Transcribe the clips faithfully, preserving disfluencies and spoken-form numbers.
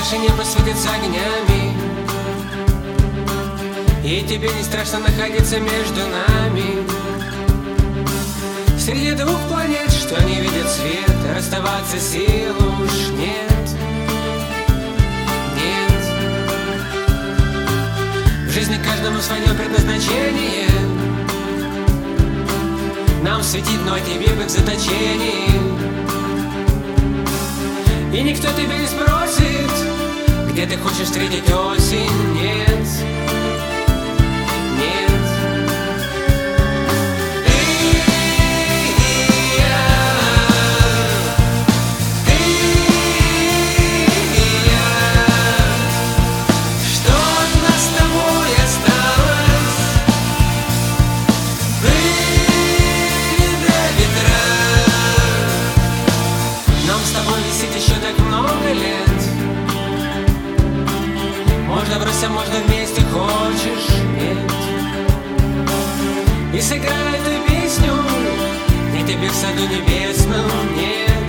наше небо светится огнями, и тебе не страшно находиться между нами. Среди двух планет, что не видят свет, расставаться сил уж нет. Нет. В жизни каждому свое предназначение. Нам светит, но тебе как в заточении. И никто тебя не спросит, где ты хочешь встретить осень. Нет. Нет. Ты и я, ты и я. Что от нас с тобой осталось? Были до ветра. Нам с тобой висит еще так много лет. Можно бросить, можно вместе, хочешь, нет. И сыграй эту песню, и тебе в саду небесном. Нет,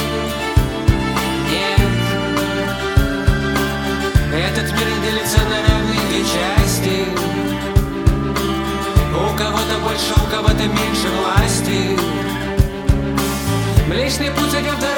нет. Этот мир не делится на равные две части. У кого-то больше, у кого-то меньше власти. Млечный путь идет до